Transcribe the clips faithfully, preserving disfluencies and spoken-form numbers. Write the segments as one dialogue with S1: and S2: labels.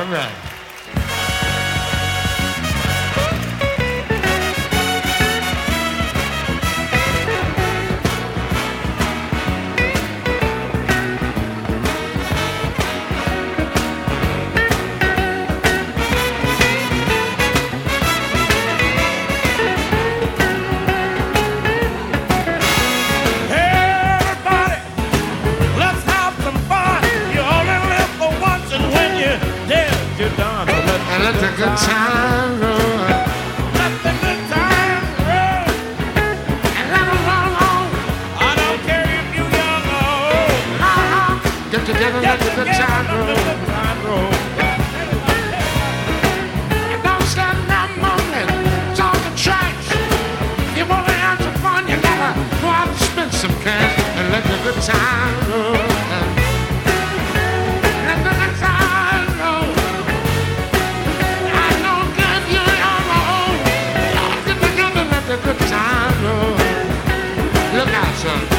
S1: right. Let the good time roll. Let the good time roll. And let it roll on. I don't care if you young or old. Uh-huh. Get together, let the good time roll. And don't stand there mumbling, talking trash. If you want to have some fun, you gotta go out and spend some cash and let the good time roll. Let the good time roll. Good time, oh. Look out, son.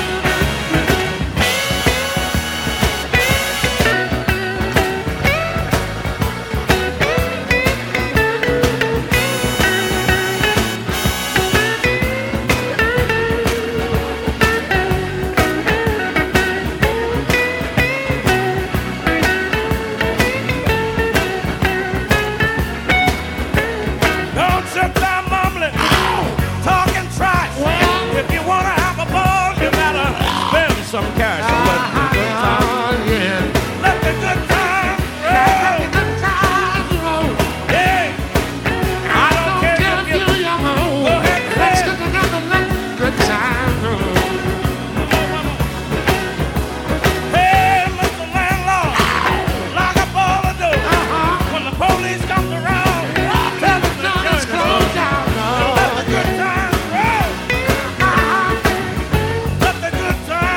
S1: Some cash and let the good time, yeah. Let the good time roll. Let the good time roll. Yeah. I don't care if you're young or old. Go ahead, let's get together, let the good time roll. Hey, Mister Landlord, lock up all the doors. Uh-huh. When the police comes around, tell them the doors closed down. Let the good time roll. Uh-huh. Let the good time.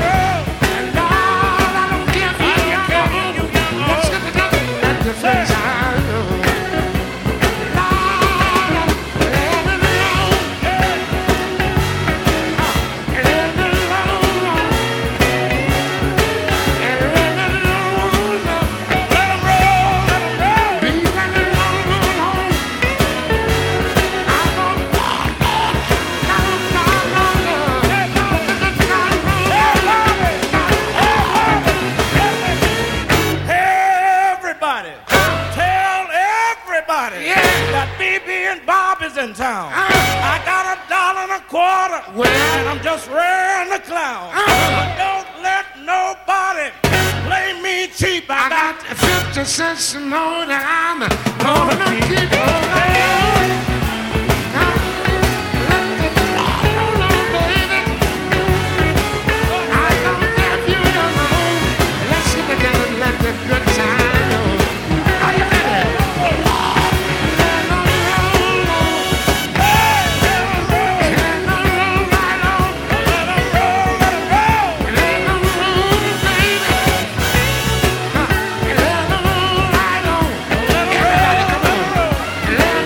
S1: In town, uh, I got a dollar and a quarter, well, and I'm just wearing the clown. Uh, but don't let nobody play me cheap. I, I got, got fifty cents to know that I'm gonna keep on. I don't care if you don't know. Let's get together and let the good time go. Are you ready? Let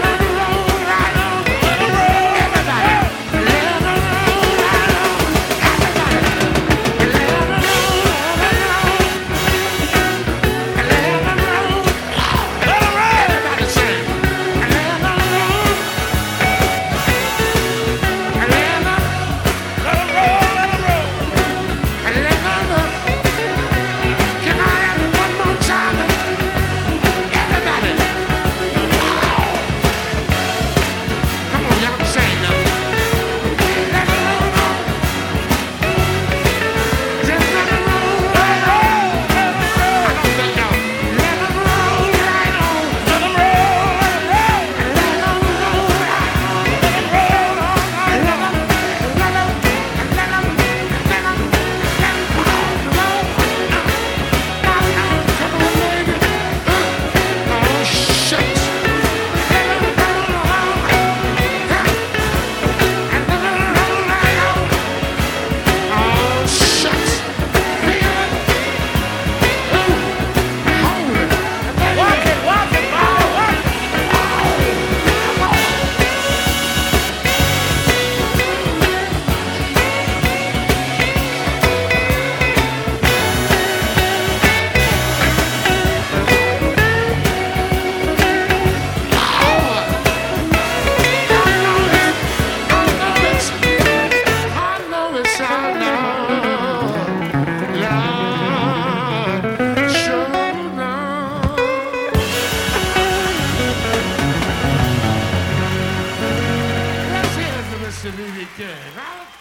S2: you can, huh?